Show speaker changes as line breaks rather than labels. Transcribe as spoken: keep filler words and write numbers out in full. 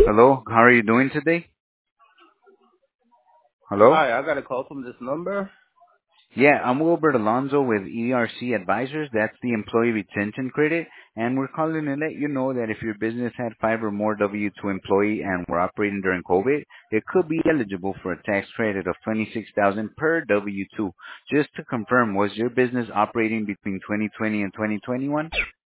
Hello, how are you doing today? Hello?
Hi, I got a call from this number.
Yeah, I'm Wilbert Alonso with E R C Advisors. That's the Employee Retention Credit. And we're calling to let you know that if your business had five or more W two employee and were operating during COVID, it could be eligible for a tax credit of twenty-six thousand dollars per W two. Just to confirm, was your business operating between twenty twenty and twenty twenty-one?